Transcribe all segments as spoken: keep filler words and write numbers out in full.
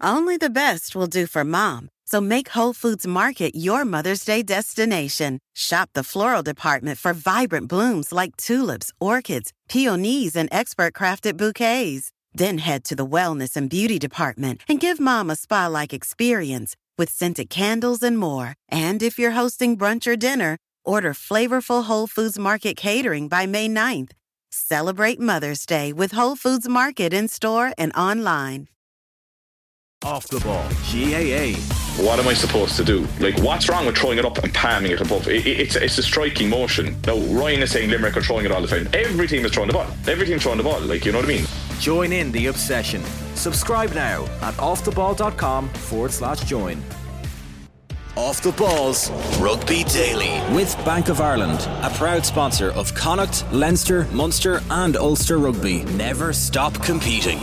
Only the best will do for mom. So make Whole Foods Market your Mother's Day destination. Shop the floral department for vibrant blooms like tulips, orchids, peonies, and expert-crafted bouquets. Then head to the wellness and beauty department and give mom a spa-like experience with scented candles and more. And if you're hosting brunch or dinner, order flavorful Whole Foods Market catering by May ninth. Celebrate Mother's Day with Whole Foods Market in-store and online. Off the Ball, G A A. What am I supposed to do? Like, what's wrong with throwing it up and palming it above? It, it, it's it's a striking motion. Now, Ryan is saying Limerick are throwing it all the time. Every team is throwing the ball. Every team's throwing the ball. Like, you know what I mean? Join in the obsession. Subscribe now at offtheball.com forward slash join. Off the Balls Rugby Daily with Bank of Ireland, a proud sponsor of Connacht, Leinster, Munster and Ulster Rugby. Never stop competing.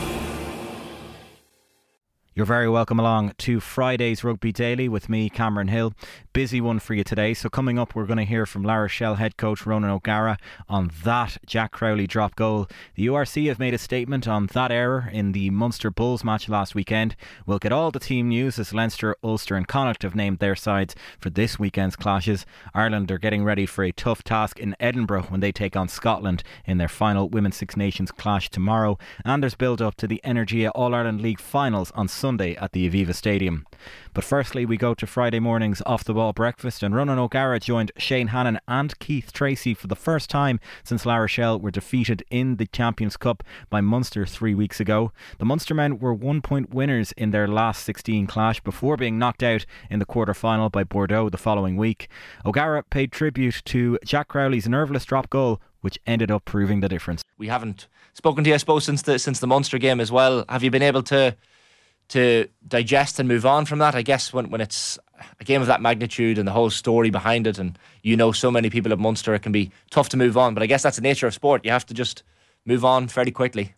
You're very welcome along to Friday's Rugby Daily with me, Cameron Hill. Busy one for you today. So coming up, we're going to hear from La Rochelle head coach Ronan O'Gara on that Jack Crowley drop goal. The U R C have made a statement on that error in the Munster Bulls match last weekend. We'll get all the team news as Leinster, Ulster and Connacht have named their sides for this weekend's clashes. Ireland are getting ready for a tough task in Edinburgh when they take on Scotland in their final Women's Six Nations clash tomorrow. And there's build up to the Energia All-Ireland League finals on Sunday at the Aviva Stadium. But firstly, we go to Friday morning's Off the Ball breakfast, and Ronan O'Gara joined Shane Hannon and Keith Tracy for the first time since La Rochelle were defeated in the Champions Cup by Munster three weeks ago. The Munster men were one point winners in their last sixteen clash before being knocked out in the quarter final by Bordeaux the following week. O'Gara paid tribute to Jack Crowley's nerveless drop goal, which ended up proving the difference. We haven't spoken to you, I suppose, since the since the Munster game as well. Have you been able to to digest and move on from that? I guess when, when it's a game of that magnitude and the whole story behind it, and you know so many people at Munster, it can be tough to move on. But I guess that's the nature of sport. You have to just move on fairly quickly.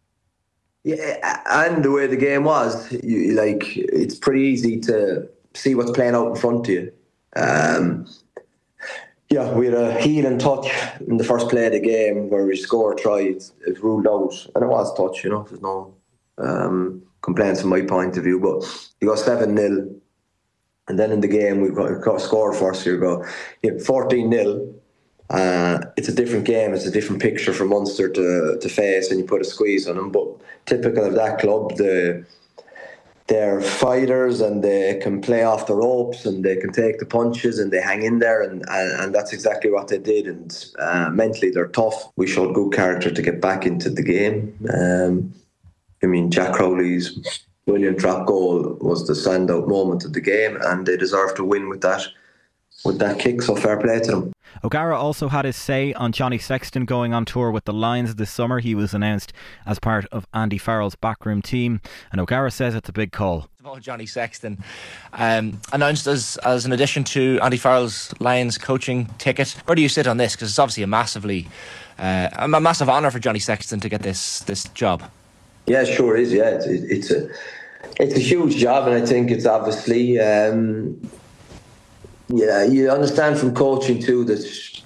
Yeah, and the way the game was, you, like it's pretty easy to see what's playing out in front of you. Um, yeah, we had a heel and touch in the first play of the game where we scored a try. It's, it's ruled out, and it was touch. You know, there's no um, complaints from my point of view. But you go seven nil, and then in the game we got, got scored first. You go fourteen nil. Uh, it's a different game. It's a different picture for Munster to to face, and you put a squeeze on them. But typical of that club, the they're fighters and they can play off the ropes and they can take the punches and they hang in there, and and, and that's exactly what they did. And uh, mentally they're tough. We showed good character to get back into the game. Um, I mean, Jack Crowley's brilliant drop goal was the standout moment of the game, and they deserve to win with that with that kick. So fair play to them. O'Gara also had his say on Johnny Sexton going on tour with the Lions this summer. He was announced as part of Andy Farrell's backroom team, and O'Gara says it's a big call. Johnny Sexton um, announced as as an addition to Andy Farrell's Lions coaching ticket. Where do you sit on this? Because it's obviously a massively uh, a massive honour for Johnny Sexton to get this this job. Yeah, it sure is. Yeah, it's, it's a it's a huge job, and I think it's obviously. Um, Yeah, you understand from coaching too that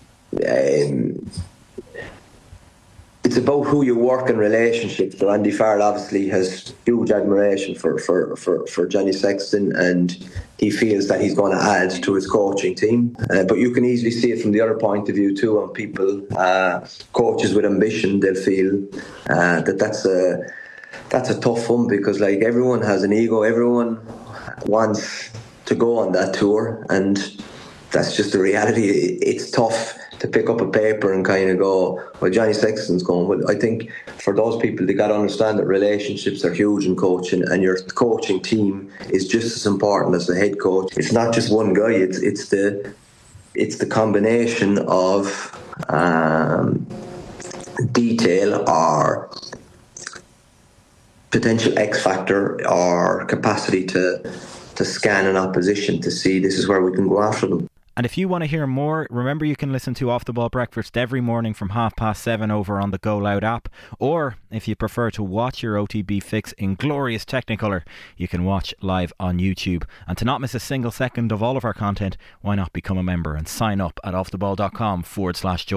um, it's about who you work in relationships. So Andy Farrell obviously has huge admiration for, for, for, for Johnny Sexton, and he feels that he's going to add to his coaching team. Uh, but you can easily see it from the other point of view too. On people, uh, coaches with ambition, they'll feel uh, that that's a that's a tough one, because like everyone has an ego, everyone wants to go on that tour, and that's just the reality. It's tough to pick up a paper and kind of go, well, Johnny Sexton's going. Well, I think for those people, they got to understand that relationships are huge in coaching, and your coaching team is just as important as the head coach. It's not just one guy. It's it's the it's the combination of um, detail or potential X factor or capacity to to scan an opposition to see this is where we can go after them. And if you want to hear more, remember you can listen to Off the Ball Breakfast every morning from half past seven over on the Go Loud app. Or if you prefer to watch your O T B fix in glorious Technicolor, you can watch live on YouTube. And to not miss a single second of all of our content, why not become a member and sign up at offtheball.com forward slash join.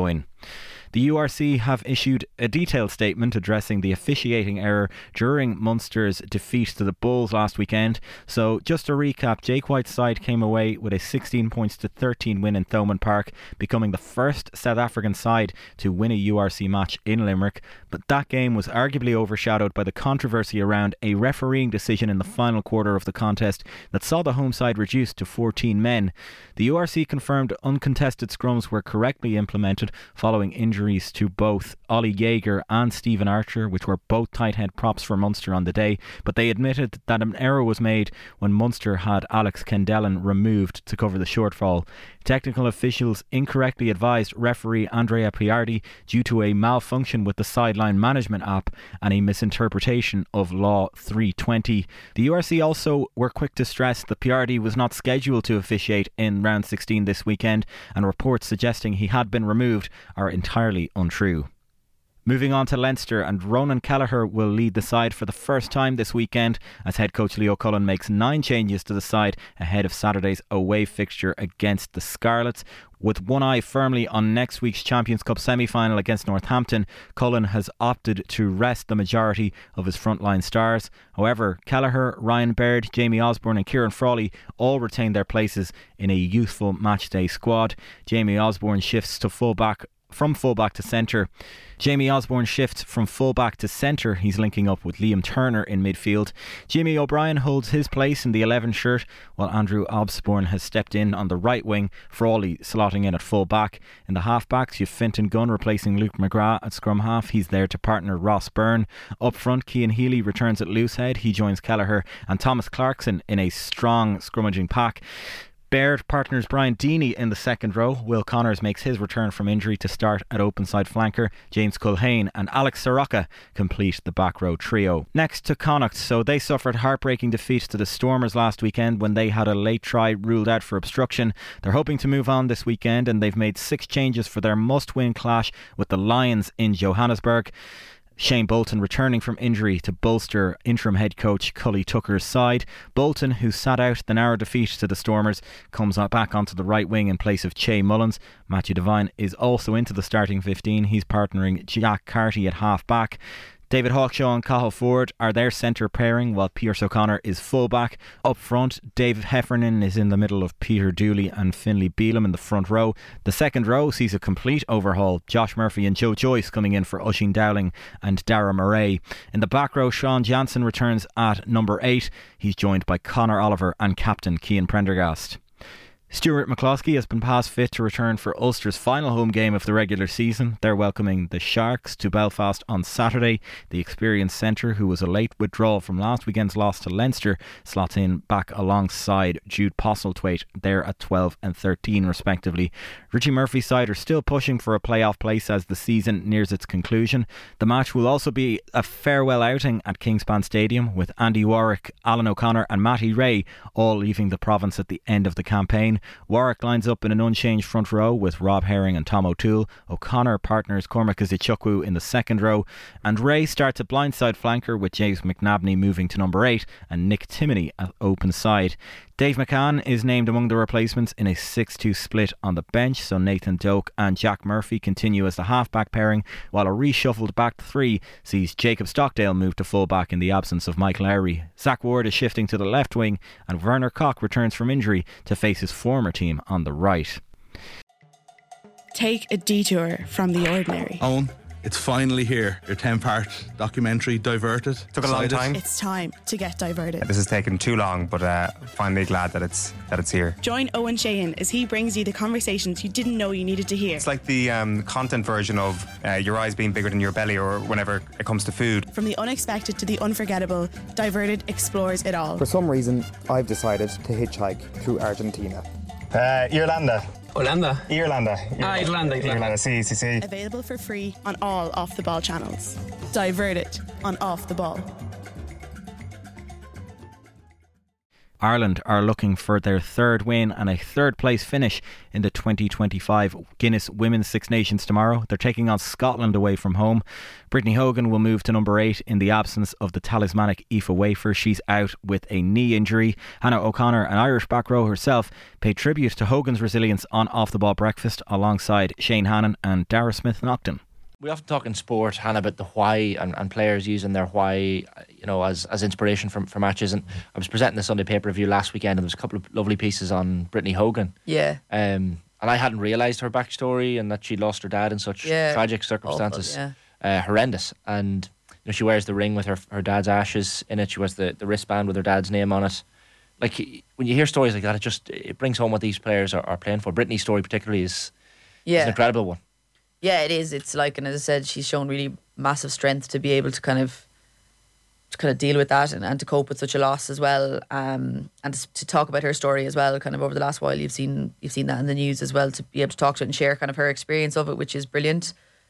The U R C have issued a detailed statement addressing the officiating error during Munster's defeat to the Bulls last weekend. So just to recap, Jake White's side came away with a sixteen points to thirteen win in Thomond Park, becoming the first South African side to win a U R C match in Limerick. But that game was arguably overshadowed by the controversy around a refereeing decision in the final quarter of the contest that saw the home side reduced to fourteen men. The U R C confirmed uncontested scrums were correctly implemented following injuries to both Ollie Jaeger and Stephen Archer, which were both tight head props for Munster on the day, but they admitted that an error was made when Munster had Alex Kendellen removed to cover the shortfall. Technical officials incorrectly advised referee Andrea Piardi due to a malfunction with the sideline management app and a misinterpretation of Law three twenty. The U R C also were quick to stress that Piardi was not scheduled to officiate in round sixteen this weekend, and reports suggesting he had been removed are entirely untrue. Moving on to Leinster, and Ronan Kelleher will lead the side for the first time this weekend as head coach Leo Cullen makes nine changes to the side ahead of Saturday's away fixture against the Scarlets. With one eye firmly on next week's Champions Cup semi-final against Northampton, Cullen has opted to rest the majority of his frontline stars. However, Kelleher, Ryan Baird, Jamie Osborne and Kieran Frawley all retain their places in a youthful matchday squad. Jamie Osborne shifts to full-back from fullback to centre. Jamie Osborne shifts from fullback to centre. He's linking up with Liam Turner in midfield. Jimmy O'Brien holds his place in the eleven shirt, while Andrew Osborne has stepped in on the right wing, Frawley slotting in at fullback. In the half-backs, you've Fintan Gunn replacing Luke McGrath at scrum half. He's there to partner Ross Byrne. Up front, Cian Healy returns at loosehead. He joins Kelleher and Thomas Clarkson in a strong scrummaging pack. Baird partners Brian Deeney in the second row. Will Connors makes his return from injury to start at open side flanker. James Culhane and Alex Soroka complete the back row trio. Next to Connacht. So they suffered heartbreaking defeats to the Stormers last weekend when they had a late try ruled out for obstruction. They're hoping to move on this weekend, and they've made six changes for their must-win clash with the Lions in Johannesburg. Shane Bolton returning from injury to bolster interim head coach Cully Tucker's side. Bolton, who sat out the narrow defeat to the Stormers, comes back onto the right wing in place of Che Mullins. Matthew Devine is also into the starting fifteen. He's partnering Jack Carty at half back. David Hawkshaw and Cathal Ford are their centre pairing, while Pierce O'Connor is full-back. Up front, Dave Heffernan is in the middle of Peter Dooley and Finlay Beelum in the front row. The second row sees a complete overhaul. Josh Murphy and Joe Joyce coming in for Oisin Dowling and Dara Murray. In the back row, Sean Jansen returns at number eight. He's joined by Conor Oliver and captain Cian Prendergast. Stuart McCloskey has been past fit to return for Ulster's final home game of the regular season. They're welcoming the Sharks to Belfast on Saturday. The experienced centre, who was a late withdrawal from last weekend's loss to Leinster, slots in back alongside Jude Postlethwaite. They're at twelve and thirteen respectively. Richie Murphy's side are still pushing for a playoff place as the season nears its conclusion. The match will also be a farewell outing at Kingspan Stadium, with Andy Warwick, Alan O'Connor and Matty Ray all leaving the province at the end of the campaign. Warwick lines up in an unchanged front row with Rob Herring and Tom O'Toole. O'Connor partners Cormac Izichukwu in the second row, and Ray starts a blindside flanker with James McNabney moving to number eight and Nick Timoney at open side. Dave McCann is named among the replacements in a six two split on the bench, so Nathan Doak and Jack Murphy continue as the half-back pairing, while a reshuffled back three sees Jacob Stockdale move to full-back in the absence of Michael Lowry. Zach Ward is shifting to the left wing, and Werner Koch returns from injury to face his former team on the right. Take a detour from the ordinary. Owen, it's finally here. Your ten-part documentary, Diverted. Took a long time. It's time to get diverted. This has taken too long, but uh, finally glad that it's that it's here. Join Owen Sheehan as he brings you the conversations you didn't know you needed to hear. It's like the um, content version of uh, your eyes being bigger than your belly, or whenever it comes to food. From the unexpected to the unforgettable, Diverted explores it all. For some reason, I've decided to hitchhike through Argentina. Uh, Irlanda. Holanda. Irlanda. Ah, Irlanda. Irlanda, sí, sí, sí. Available for free on all Off the Ball channels. Diverted on Off the Ball. Ireland are looking for their third win and a third place finish in the twenty twenty-five Guinness Women's Six Nations tomorrow. They're taking on Scotland away from home. Brittany Hogan will move to number eight in the absence of the talismanic Aoife Wafer. She's out with a knee injury. Hannah O'Connor, an Irish back row herself, paid tribute to Hogan's resilience on Off the Ball Breakfast alongside Shane Hannon and Dara Smith-Nocton. We often talk in sport, Hannah, about the why and, and players using their why, you know, as, as inspiration for, for matches. And I was presenting the Sunday paper review last weekend, and there was a couple of lovely pieces on Brittany Hogan. Yeah. Um, and I hadn't realised her backstory and that she'd lost her dad in such yeah. tragic circumstances. Awful, yeah. uh, horrendous. And you know, she wears the ring with her her dad's ashes in it. She wears the, the wristband with her dad's name on it. Like, when you hear stories like that, it just it brings home what these players are, are playing for. Brittany's story particularly is, yeah. is an incredible one. Yeah, it is. It's like, and as I said, she's shown really massive strength to be able to kind of to kind of deal with that and, and to cope with such a loss as well. Um, and to, to talk about her story as well. Kind of over the last while, you've seen you've seen that in the news as well. To be able to talk to it and share kind of her experience of it, which is brilliant.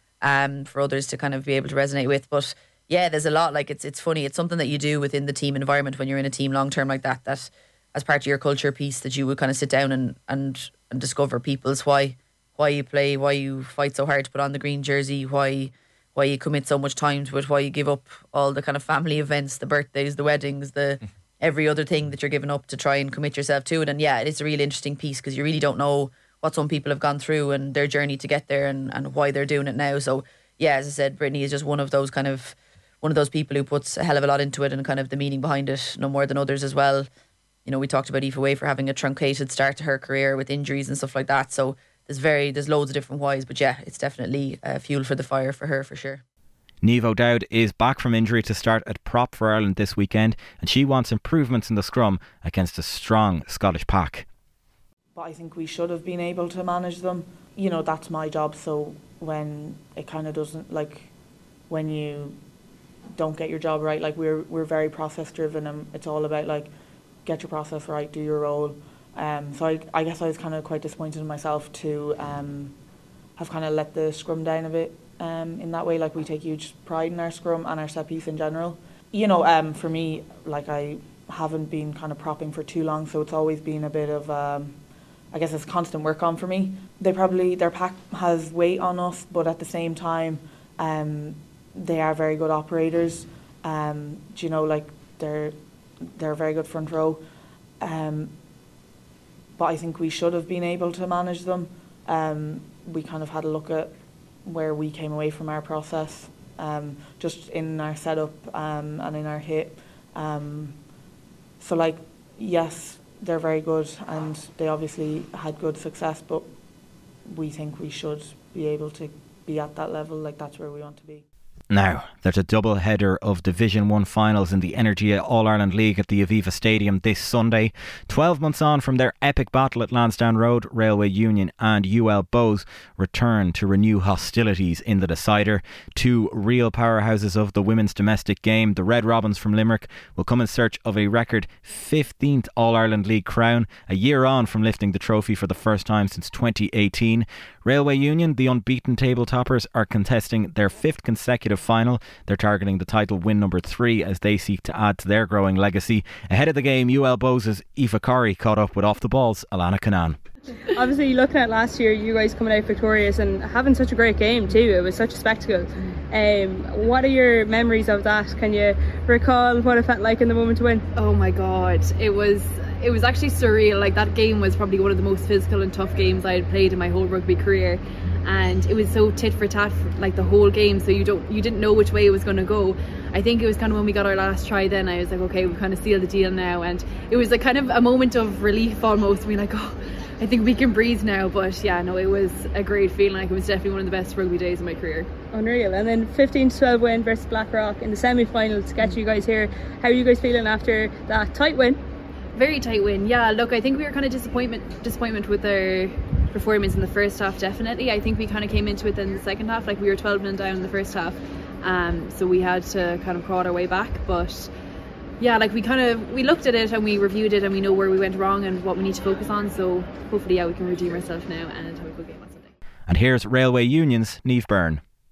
Um, for others to kind of be able to resonate with. But yeah, there's a lot. Like it's it's funny. It's something that you do within the team environment when you're in a team long term like that. That as part of your culture piece, that you would kind of sit down and and and discover people's why. Why you play, why you fight so hard to put on the green jersey, why why you commit so much time to it, why you give up all the kind of family events, the birthdays, the weddings, the every other thing that you're giving up to try and commit yourself to it. And yeah, it's a really interesting piece because you really don't know what some people have gone through and their journey to get there and, and why they're doing it now. So yeah, as I said, Brittany is just one of those kind of one of those people who puts a hell of a lot into it and kind of the meaning behind it, no more than others as well. You know, we talked about Aoife Wafer having a truncated start to her career with injuries and stuff like that. So There's very there's loads of different whys, but yeah, it's definitely uh, fuel for the fire for her for sure. Niamh O'Dowd is back from injury to start at prop for Ireland this weekend, and she wants improvements in the scrum against a strong Scottish pack. But I think we should have been able to manage them. You know, that's my job. So when it kind of doesn't, like when you don't get your job right, like we're we're very process driven, and it's all about like get your process right, do your role. Um, so I, I guess I was kind of quite disappointed in myself to um, have kind of let the scrum down a bit um, in that way. Like we take huge pride in our scrum and our set piece in general. You know, um, for me, like I haven't been kind of propping for too long, so it's always been a bit of, um, I guess it's constant work on for me. They probably, their pack has weight on us, but at the same time, um, they are very good operators. Um, do you know, like they're they're a very good front row. Um, But I think we should have been able to manage them. Um, we kind of had a look at where we came away from our process, um, just in our setup um, and in our hit. Um, so, like, yes, they're very good and they obviously had good success, but we think we should be able to be at that level. Like, that's where we want to be. Now, there's a double header of Division one finals in the Energia All-Ireland League at the Aviva Stadium this Sunday. twelve months on from their epic battle at Lansdowne Road, Railway Union and U L Bows return to renew hostilities in the decider. Two real powerhouses of the women's domestic game, the Red Robins from Limerick, will come in search of a record fifteenth All-Ireland League crown, a year on from lifting the trophy for the first time since twenty eighteen. Railway Union, the unbeaten table toppers, are contesting their fifth consecutive final. They're targeting the title win number three as they seek to add to their growing legacy. Ahead of the game, U L Bows' Aoife Corrie caught up with Off the Ball's Alana Canaan. Obviously, looking at last year, you guys coming out victorious and having such a great game too. It was such a spectacle. Um, what are your memories of that? Can you recall what it felt like in the moment to win? Oh my God, it was it was actually surreal. Like, that game was probably one of the most physical and tough games I had played in my whole rugby career, and it was so tit for tat for, like, the whole game. So you don't you didn't know which way it was going to go. I think it was kind of when we got our last try. Then I was like, okay, we've kind of sealed the deal now, and it was a kind of a moment of relief almost. We like, oh, I think we can breathe now. But yeah, no, it was a great feeling. Like, it was definitely one of the best rugby days of my career. Unreal. And then fifteen to twelve win versus Blackrock in the semi-final to get you guys here. How are you guys feeling after that tight win? Very tight win. Yeah, look, I think we were kind of disappointment disappointment with our performance in the first half. Definitely, I think we kind of came into it in the second half. Like, we were twelve nil down in the first half, um, so we had to kind of crawl our way back. But yeah, like, we kind of we looked at it and we reviewed it and we know where we went wrong and what we need to focus on. So hopefully, yeah, we can redeem ourselves now and have a good game on Sunday. And here's Railway Union's Niamh Byrne. Yeah,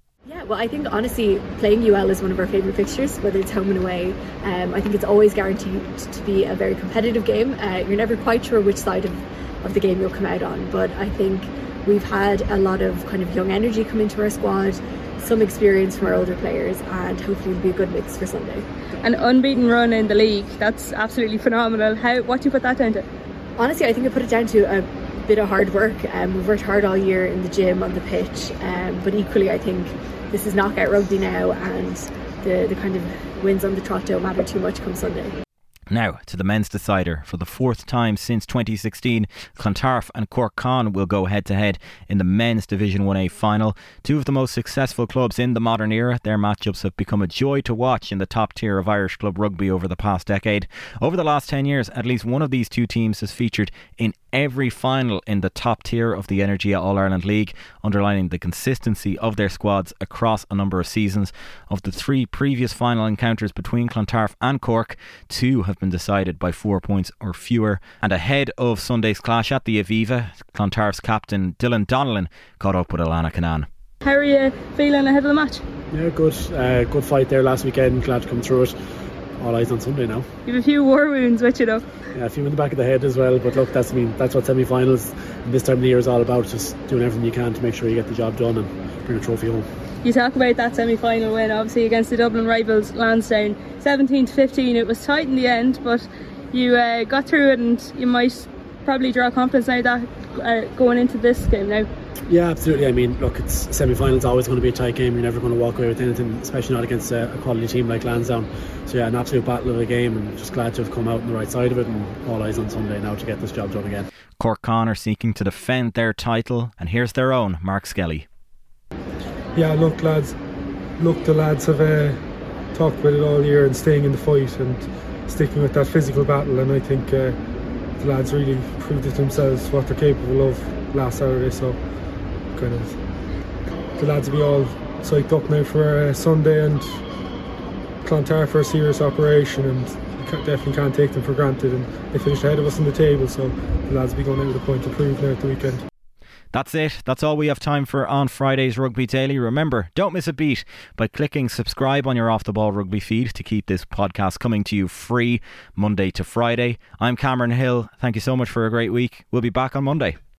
Yeah, well, I think honestly playing U L is one of our favourite fixtures, whether it's home and away. Um, I think it's always guaranteed to be a very competitive game. Uh, you're never quite sure which side of, of the game you'll come out on, but I think we've had a lot of kind of young energy come into our squad, some experience from our older players, and hopefully it'll be a good mix for Sunday. An unbeaten run in the league, that's absolutely phenomenal. How, what do you put that down to? Honestly, I think I put it down to a bit of hard work. Um, we've worked hard all year in the gym, on the pitch, um, but equally I think this is knockout rugby now, and the, the kind of wins on the trot don't matter too much come Sunday. Now to the men's decider. For the fourth time since twenty sixteen, Clontarf and Cork Con will go head to head in the men's Division one A final. Two of the most successful clubs in the modern era. Their matchups have become a joy to watch in the top tier of Irish club rugby over the past decade. Over the last ten years, at least one of these two teams has featured in every final in the top tier of the Energia All-Ireland League, underlining the consistency of their squads across a number of seasons. Of the three previous final encounters between Clontarf and Cork, two have been decided by four points or fewer. And ahead of Sunday's clash at the Aviva, Clontarf's captain Dylan Donnellan caught up with Alana Canaan. How are you feeling ahead of the match? Yeah, good. Uh, good fight there last weekend. Glad to come through it. All eyes on Sunday now. You have a few war wounds with you though. Yeah, a few in the back of the head as well, but look, that's I mean that's what semi-finals and this time of the year is all about, just doing everything you can to make sure you get the job done and bring a trophy home. You talk about that semi-final win obviously against the Dublin rivals Lansdowne, seventeen to fifteen. It was tight in the end, but you uh, got through it, and you might probably draw confidence now that uh, going into this game now. Yeah, absolutely. I mean, look, it's semi-finals, always going to be a tight game. You're never going to walk away with anything, especially not against a, a quality team like Lansdowne. So yeah, an absolute battle of a game, and just glad to have come out on the right side of it, and all eyes on Sunday now to get this job done again. Cork Con are seeking to defend their title, and here's their own Mark Skelly. Yeah, look lads, look the lads have uh, talked about it all year and staying in the fight and sticking with that physical battle, and I think uh, the lads really proved it themselves what they're capable of last Saturday. So kind of the lads will be all psyched up now for uh, Sunday, and Clontarf for a serious operation, and you can't, definitely can't take them for granted, and they finished ahead of us in the table, so the lads will be going out with a point to prove now at the weekend. That's it. That's all we have time for on Friday's Rugby Daily. Remember, don't miss a beat by clicking subscribe on your Off The Ball Rugby feed to keep this podcast coming to you free Monday to Friday. I'm Cameron Hill. Thank you so much for a great week. We'll be back on Monday.